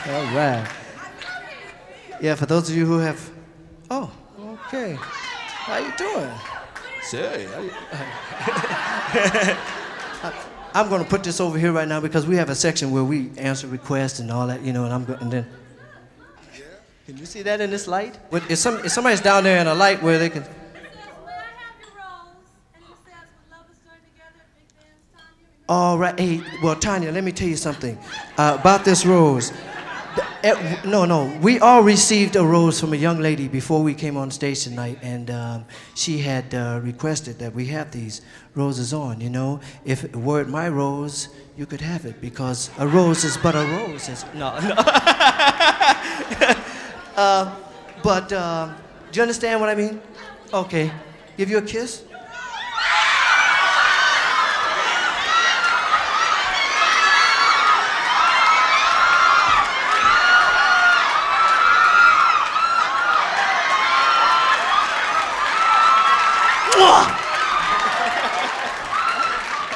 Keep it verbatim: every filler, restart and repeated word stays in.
All right. Yeah, for those of you who have, oh, okay. How you doing? Say, I'm going to put this over here right now because we have a section where we answer requests and all that, you know, and I'm going, and then, can you see that in this light? What- If, some, if somebody's down there in a light where they can, all right, hey, well, Tanya, let me tell you something uh, about this rose. The- eh, No, no, we all received a rose from a young lady before we came on stage tonight, and um, she had uh, requested that we have these roses on, you know. If it weren't my rose, you could have it, because a rose is but a rose. It's, no, no. uh, but, uh, do you understand what I mean? Okay, give you a kiss?